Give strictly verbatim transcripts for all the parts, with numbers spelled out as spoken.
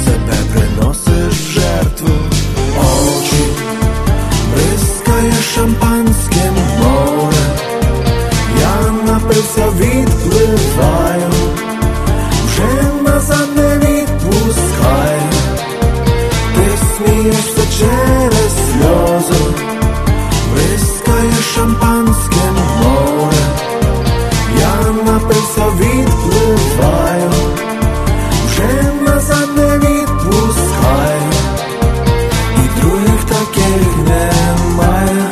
себе приносиш в жертву. Очі бризкає шампанським море, я напився, відпливаю, вже назад не відпускай. Ти смієшся через сльози, бризкає шампанським море, я напився, відпливаю, вже назад не відпускай. І других таких немає.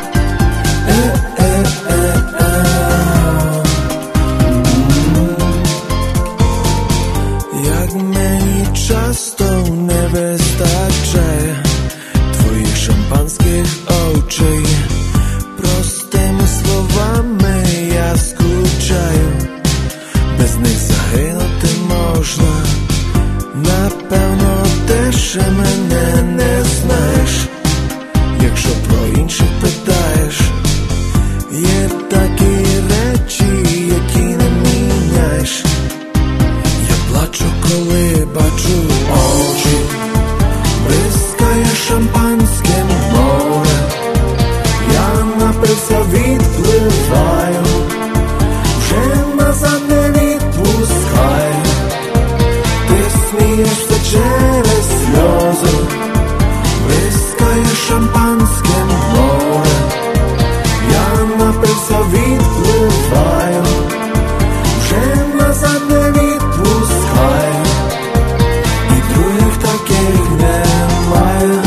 Як мені часто не вистачає твоїх шампанських очей, простими словами я скучаю, без них загинути можна. Напевно, ти ще мене не знаєш, якщо про інших питаєш. Є такі речі, які не міняєш. Я плачу, коли бачу очі, бризкає шампанським море, я напився, відпливаю, вже назад не відпускай. Ти смієшся через сльози, бризкає шампанським море, я напився, відпливаю, вже назад не відпускай. І других таких немає.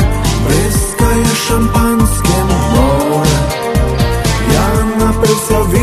Шампанським море, я напився,